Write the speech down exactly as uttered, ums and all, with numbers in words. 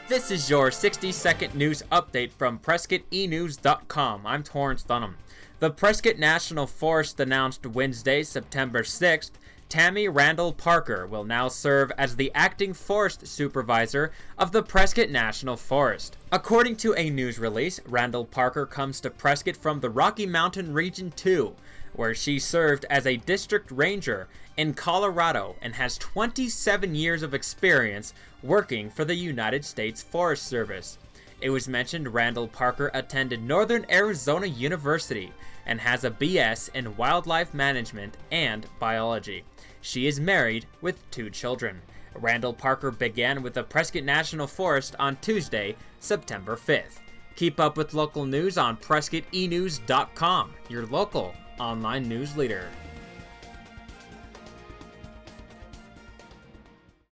This is your sixty second news update from Prescott E News dot com. I'm Torrance Dunham. The Prescott National Forest announced Wednesday, September sixth, Tammy Randall Parker will now serve as the acting forest supervisor of the Prescott National Forest. According to a news release, Randall Parker comes to Prescott from the Rocky Mountain Region two, where she served as a district ranger in Colorado and has twenty-seven years of experience working for the United States Forest Service. It was mentioned Randall Parker attended Northern Arizona University and has a B S in wildlife management and biology. She is married with two children. Randall Parker began with the Prescott National Forest on Tuesday, September fifth. Keep up with local news on Prescott E News dot com, your local online news leader.